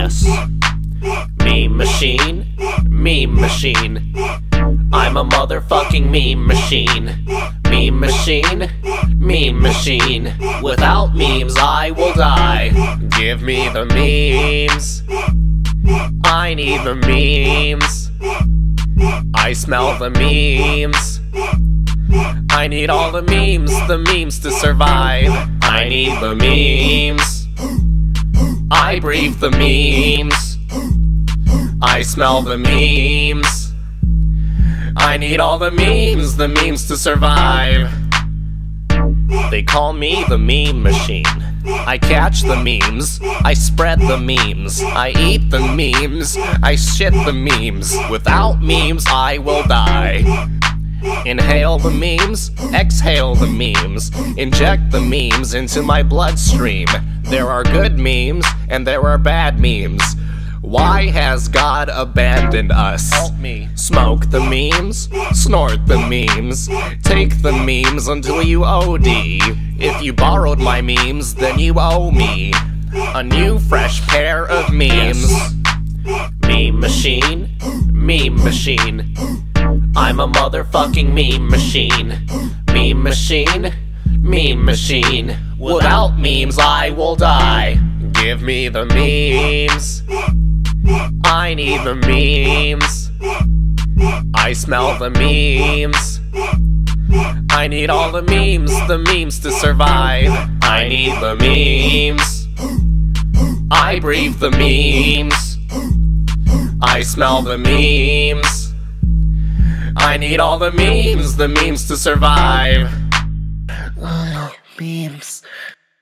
Yes. Meme machine, meme machine. I'm a motherfucking meme machine. Meme machine, meme machine. Without memes I will die. Give me the memes. I need the memes. I smell the memes. I need all the memes to survive. I need the memes. I breathe the memes. I smell the memes. I need all the memes to survive. They call me the meme machine. I catch the memes, I spread the memes, I eat the memes, I shit the memes. Without memes I will die. Inhale the memes, exhale the memes, inject the memes into my bloodstream. There are good memes and there are bad memes. Why has God abandoned us? Help me. Smoke the memes, snort the memes, take the memes until you OD. If you borrowed my memes, then you owe me a new fresh pair of memes. Yes. Meme machine, meme machine. I'm a motherfucking meme machine. Meme machine, meme machine. Without memes I will die. Give me the memes. I need the memes. I smell the memes. I need all the memes to survive. I need the memes. I breathe the memes. I smell the memes. I need all the memes to survive.